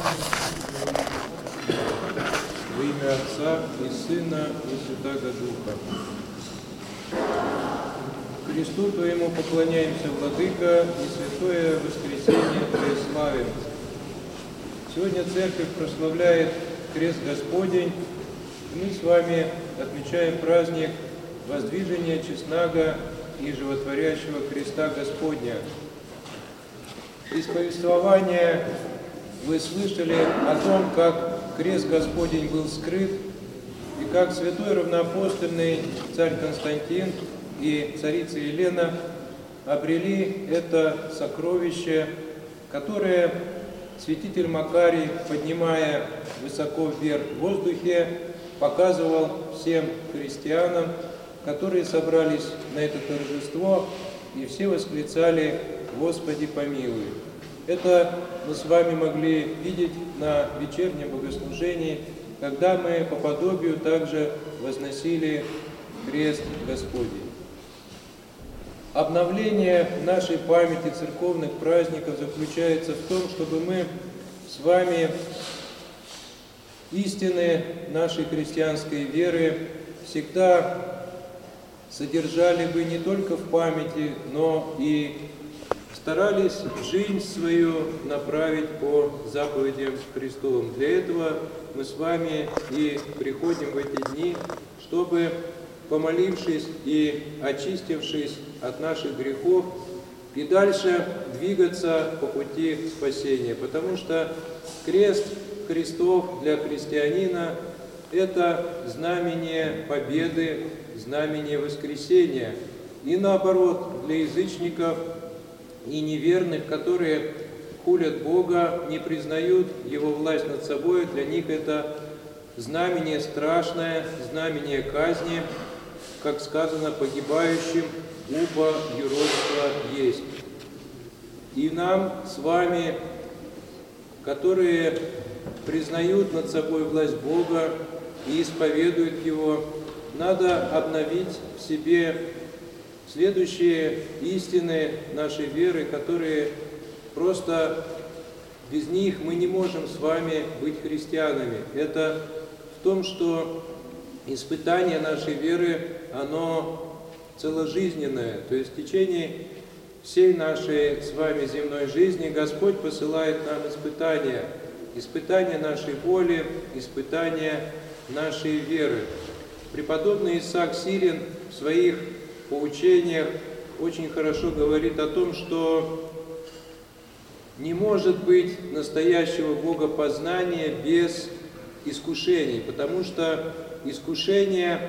Во имя Отца и Сына и Святаго Духа. Христу Твоему поклоняемся, Владыка, и святое воскресенье Твое славим. Сегодня Церковь прославляет Крест Господень, и мы с вами отмечаем праздник воздвижения честного и животворящего Креста Господня. Из повествования вы слышали о том, как Крест Господень был скрыт, и как святой равноапостольный царь Константин и царица Елена обрели это сокровище, которое святитель Макарий, поднимая высоко вверх в воздухе, показывал всем христианам, которые собрались на это торжество, и все восклицали: «Господи, помилуй». Это мы с вами могли видеть на вечернем богослужении, когда мы по подобию также возносили Крест Господень. Обновление нашей памяти церковных праздников заключается в том, чтобы мы с вами истины нашей христианской веры всегда содержали бы не только в памяти, но и старались жизнь свою направить по заповедям Христовым. Для этого мы с вами и приходим в эти дни, чтобы, помолившись и очистившись от наших грехов, и дальше двигаться по пути спасения. Потому что крест Христов для христианина – это знамение победы, знамение воскресения. И наоборот, для язычников и неверных, которые хулят Бога, не признают Его власть над собой, для них это знамение страшное, знамение казни, как сказано, погибающим убо юродство есть. И нам с вами, которые признают над собой власть Бога и исповедуют Его, надо обновить в себе следующие истины нашей веры, которые просто без них мы не можем с вами быть христианами. Это в том, что испытание нашей веры, оно целожизненное, то есть в течение всей нашей с вами земной жизни Господь посылает нам испытания, испытания нашей воли, испытания нашей веры. Преподобный Исаак Сирин в своих поучениях очень хорошо говорит о том, что не может быть настоящего богопознания без искушений, потому что искушения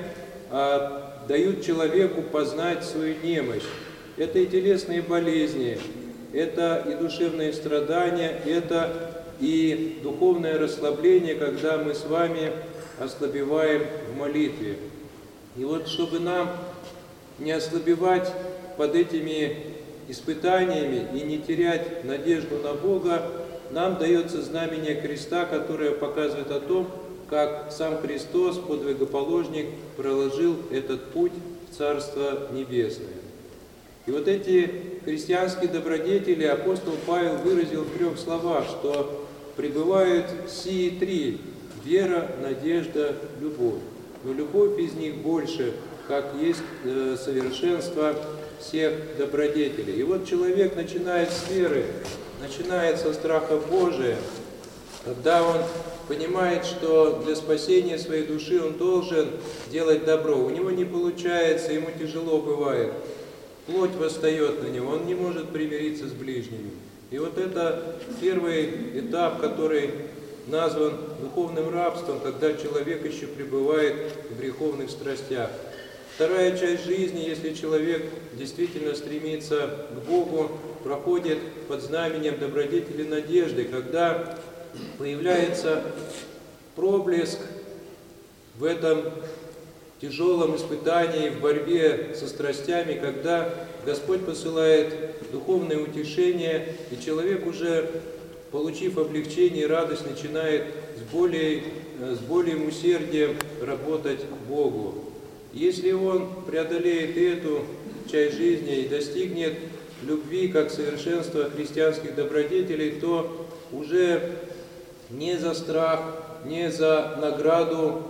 дают человеку познать свою немощь. Это и телесные болезни, это и душевные страдания, это и духовное расслабление, когда мы с вами ослабеваем в молитве. И вот чтобы нам не ослабевать под этими испытаниями и не терять надежду на Бога, нам дается знамение креста, которое показывает о том, как сам Христос, подвигоположник, проложил этот путь в Царство Небесное. И вот эти христианские добродетели апостол Павел выразил в 3 словах, что пребывают сии три – вера, надежда, любовь. Но любовь из них больше, как есть совершенство всех добродетелей. И вот человек начинает с веры, начинает со страха Божия, когда он понимает, что для спасения своей души он должен делать добро. У него не получается, ему тяжело бывает. Плоть восстает на него, он не может примириться с ближними. И вот это первый этап, который назван духовным рабством, когда человек еще пребывает в греховных страстях. Вторая часть жизни, если человек действительно стремится к Богу, проходит под знаменем добродетели надежды, когда появляется проблеск в этом тяжелом испытании, в борьбе со страстями, когда Господь посылает духовное утешение, и человек уже, получив облегчение и радость, начинает с более усердием работать Богу. Если он преодолеет эту часть жизни и достигнет любви как совершенства христианских добродетелей, то уже не за страх, не за награду,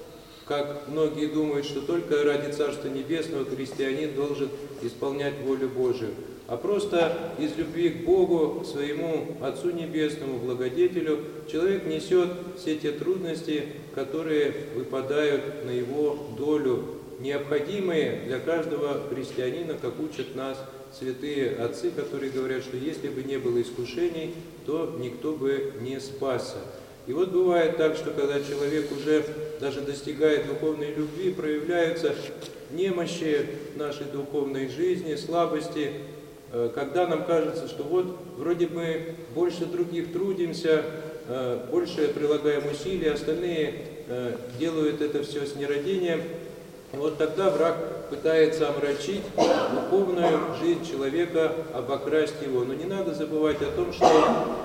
как многие думают, что только ради Царства Небесного христианин должен исполнять волю Божию, а просто из любви к Богу, к своему Отцу Небесному, Благодетелю, человек несет все те трудности, которые выпадают на его долю, необходимые для каждого христианина, как учат нас святые отцы, которые говорят, что если бы не было искушений, то никто бы не спасся. И вот бывает так, что когда человек уже даже достигает духовной любви, проявляются немощи нашей духовной жизни, слабости, когда нам кажется, что вот вроде бы больше других трудимся, больше прилагаем усилий, остальные делают это все с нерадением. И вот тогда враг пытается омрачить духовную жизнь человека, обокрасть его. Но не надо забывать о том, что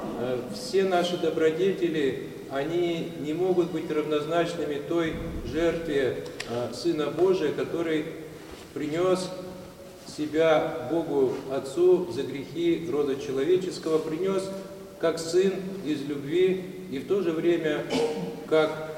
все наши добродетели, они не могут быть равнозначными той жертве Сына Божия, который принес себя Богу Отцу за грехи рода человеческого, принес как Сын из любви и в то же время как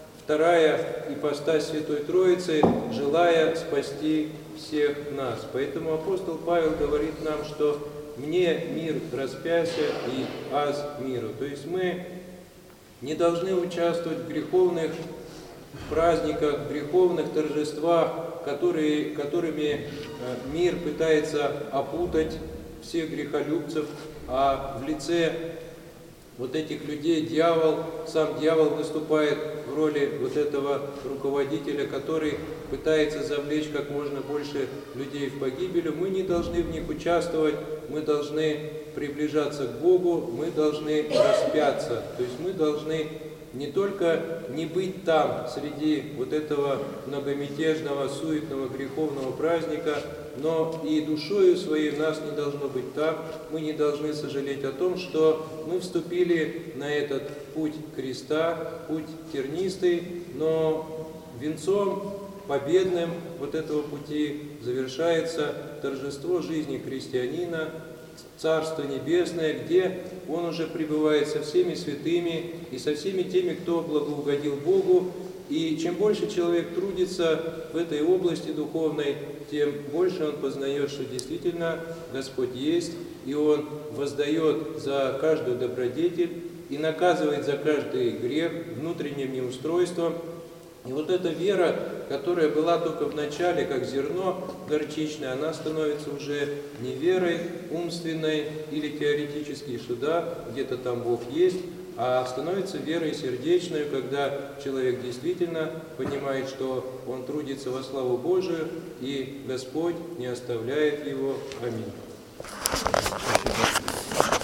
вторая ипостась Святой Троицы, желая спасти всех нас. Поэтому апостол Павел говорит нам, что «мне мир распятия и аз миру». То есть мы не должны участвовать в греховных праздниках, в греховных торжествах, которыми мир пытается опутать всех грехолюбцев, а в лице вот этих людей сам дьявол выступает в роли вот этого руководителя, который пытается завлечь как можно больше людей в погибель. Мы не должны в них участвовать, мы должны приближаться к Богу, мы должны распяться. То есть мы должны не только не быть там, среди вот этого многомятежного, суетного, греховного праздника, но и душою своей нас не должно быть там. Мы не должны сожалеть о том, что мы вступили на этот путь креста, путь тернистый, но венцом победным вот этого пути завершается торжество жизни христианина, Царство Небесное, где он уже пребывает со всеми святыми и со всеми теми, кто благоугодил Богу. И чем больше человек трудится в этой области духовной, тем больше он познает, что действительно Господь есть, и Он воздает за каждую добродетель и наказывает за каждый грех внутренним неустройством. И вот эта вера, которая была только в начале, как зерно горчичное, она становится уже не верой умственной или теоретической, что да, где-то там Бог есть, а становится верой сердечной, когда человек действительно понимает, что он трудится во славу Божию, и Господь не оставляет его. Аминь.